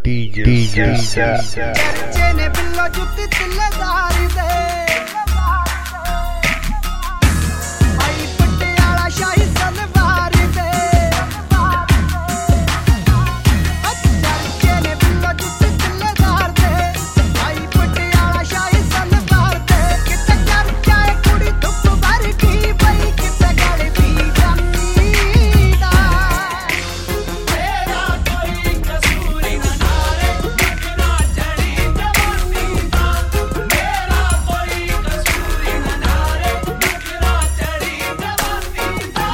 DJ Churche ne billo jutti tilledaari de ai patiala shahi salwar de Churche ne billo jutti tilledaar de ai patiala shahi salwar de kitte churcha e kudi dhup vargi bai kitte gal di jammi da tera koi kasoor na naare nakra chadi jawani da mera koi kasoor na naare nakra chadi jawani da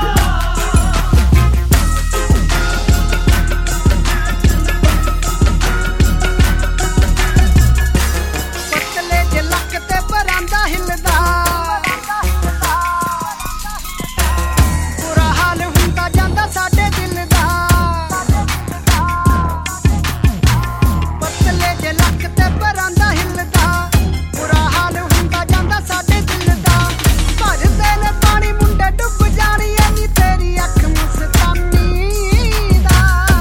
ਪਤਲੇ ਜੇ ਲੱਕ ਤੇ ਪਰਾਂਦਾ ਹਿਲਦਾ ਬੁਰਾ ਹਾਲ ਹੁੰਦਾ ਜਾਂਦਾ ਸਾਡੇ ਦਿਲ ਦਾ ਪਤਲੇ ਜੇ ਲੱਕ ਤੇ ਪਰਾਂਦਾ ਹਿਲਦਾ ਬੁਰਾ ਹਾਲ ਹੁੰਦਾ ਜਾਂਦਾ ਸਾਡੇ ਦਿਲ ਦਾ ਭਰਦੇ ਨੇ ਪਾਣੀ ਮੁੰਡੇ ਡੁੱਬ ਜਾਣੀ ਐਨੀ ਤੇਰੀ ਅੱਖ ਮਸਤਾਨੀ ਦਾ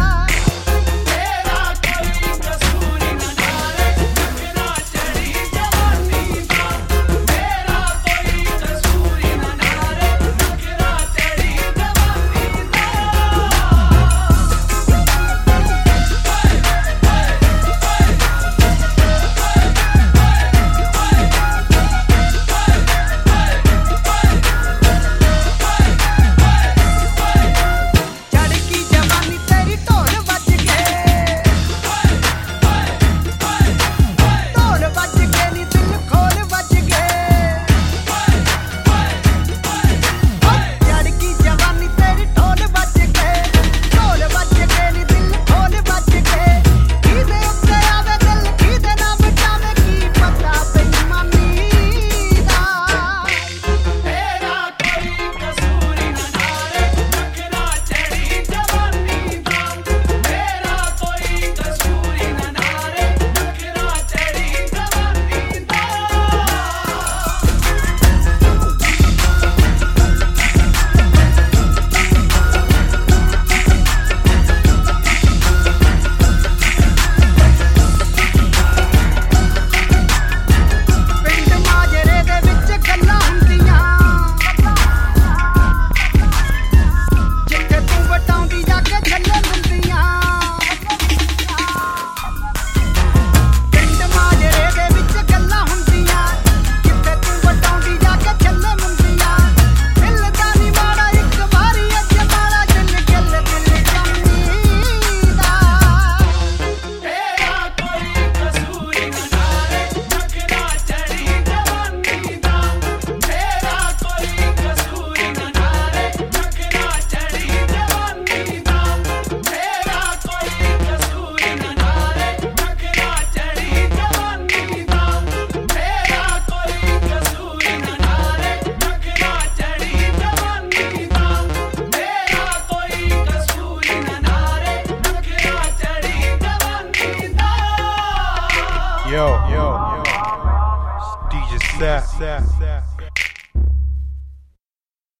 ਤੇਰਾ ਕੋਈ ਕਸੂਰ ਨਾ ਨਾਰੇ ਨਖਰਾ ਚੜੀ ਜਵਾਨੀ ਦਾ ਮੇਰਾ ਕੋਈ ਕਸੂਰ ਨਾ ਨਾਰੇ ਨਖਰਾ ਚੜੀ ਜਵਾਨੀ ਦਾ ਚੜਕੀ ਜਵਾਨੀ ਤੇਰੀ ਢੋਲ ਵੱਜ ਕੇ ਢੋਲ ਵੱਜ ਕੇ ਨੀ ਦਿਲ ਖੋਲ ਵੱਜ ਕੇ ਚੜਕੀ ਜਵਾਨੀ ਤੇਰੀ ਢੋਲ ਵੱਜ ਕੇ ਢੋਲ ਵੱਜ ਕੇ ਨੀ ਦਿਲ ਖੋਲ ਵੱਜ ਕੇ ਕਿਹਦੇ ਉੱਤੇ ਆਵੇ ਦਿਲ ਕਿਹਦੇ ਨਾ ਬਚਾਵੇ ਕੀ ਪਤਾ ਬੇਈਮਾਨੀ ਦਾ ਤੇਰਾ ਕੋਈ ਕਸੂਰ ਨਾ ਨਾਰੇ ਨਖਰਾ ਚੜੀ ਜਵਾਨੀ ਦਾ ਮੇਰਾ ਕੋਈ ਕਸੂਰ ਨਾ ਨਾਰੇ ਨਖਰਾ ਚੜੀ ਜਵਾਨੀ ਦਾ ਪਿੰਡ ਮਾਜਰੇ ਦੇ ਵਿੱਚ ਗੱਲਾਂ ਹੁੰਦੀਆਂ ਜਿੱਥੇ ਤੂੰ ਵਟਾਉਂਦੀ ਜਾ ਕੇ ਛੱਲੇ ਮੁੰਦੀਆਂ ਪਿੰਡ ਮਾਜਰੇ ਦੇ ਵਿੱਚ ਗੱਲਾਂ ਹੁੰਦੀਆਂ ਜਿੱਥੇ ਤੂੰ ਵਟਾਉਂਦੀ ਜਾ ਕੇ ਛੱਲੇ ਮੁੰਦੀਆਂ ਦਿਲ ਦਾ ਨੀ ਮਾੜਾ ਇੱਕ ਵਾਰੀ ਅੱਜ ਮਾੜਾ ਦਿਲ ਗਿੱਲ ਦਿਲ ਜੰਮੀ ਦਾ ਤੇਰਾ ਕੋਈ ਕਸੂਰ ਨਾ ਨਾਰੇ ਨਖਰਾ ਚੜੀ ਜਵਾਨੀ ਦਾ ਮੇਰਾ ਕੋਈ ਕਸੂਰ ਨਾ ਨਾਰੇ ਨਖਰਾ ਚੜੀ ਜਵਾਨੀ ਦਾ ਮੇਰਾ ਕੋਈ ਕਸੂਰ ਨਾ ਨਾਰੇ ਨਖਰਾ ਚੜੀ ਜਵਾਨੀ ਦਾ ਮੇਰਾ ਕੋਈ ਕਸੂਰ ਨਾ ਨਾਰੇ ਨਖਰਾ ਚੜੀ ਜਵਾਨੀ ਦਾ ਮੇਰਾ ਕੋਈ ਕਸੂਰ ਨਾ ਨਾਰੇ ਨਖਰਾ ਚੜੀ ਜਵਾਨੀ ਦਾ Yo, it's DJ Sap.